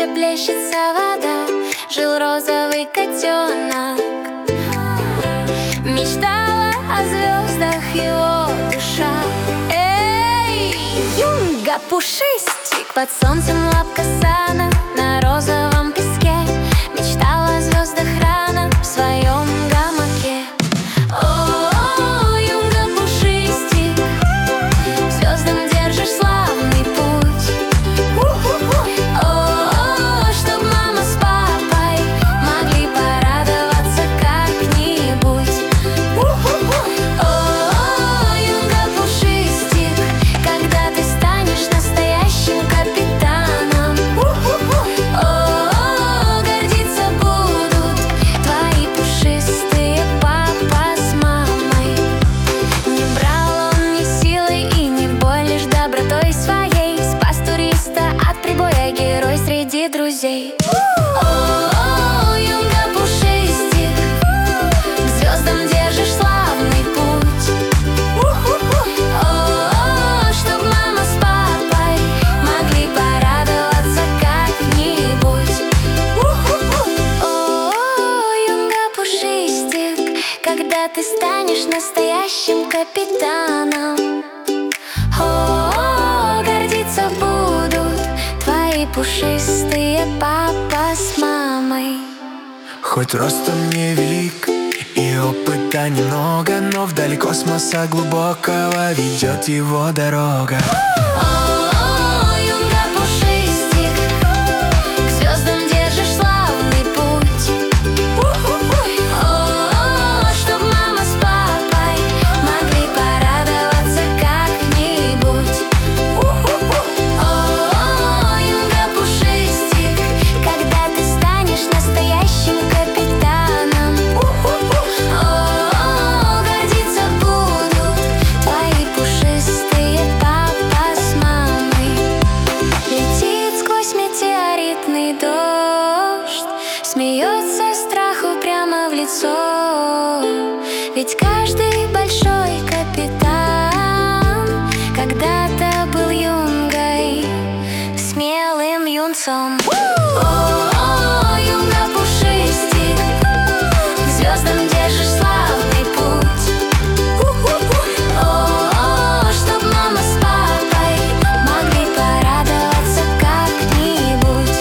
где плещется вода, жил розовый котенок. Мечтала о звездах его душа. Эй, Юнга Пушистик, под солнцем лапка сана на розовом песке. Мечтала о звездах рано в своем гамаке. О, Юнга Пушистик, звездам держишь славный путь. О, чтоб мама с папой могли порадоваться как-нибудь. О, Юнга Пушистик, когда ты станешь настоящим капитаном. О, гордиться будут твои пушистые папа с мамой. Не брал он ни силой и ни боль, лишь добротой своей спас туриста от прибоя, герой среди друзей. О, Юнга Пушистик, к звездам держишь славный путь. О, чтоб мама с папой могли порадоваться как-нибудь. О, Юнга Пушистик, когда ты станешь настоящим капитаном. О, гордиться будут твои пушистые папа с мамой. Хоть ростом невелик и опыта немного, но вдали космоса глубокого ведет его дорога. О, Юнга Пушистик, к звездам держишь славный путь. О, чтоб мама с папой могли порадоваться как-нибудь. О, Юнга Пушистик, когда ты станешь настоящим капитаном. О, гордиться будут твои пушистые папа с мамой. Летит сквозь метеоритный дождь, смеется страху прямо в лицо. Ведь каждый большой капитан когда-то был юнгой, смелым юнцом. О, Юнга Пушистик, к звездам держишь славный путь. О, чтоб мама с папой могли порадоваться как-нибудь.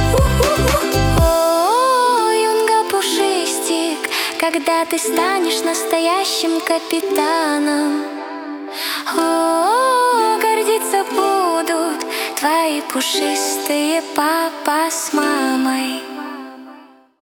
О, Юнга Пушистик, когда ты станешь настоящим капитаном. О, гордиться будут твои пушистые папа с мамой.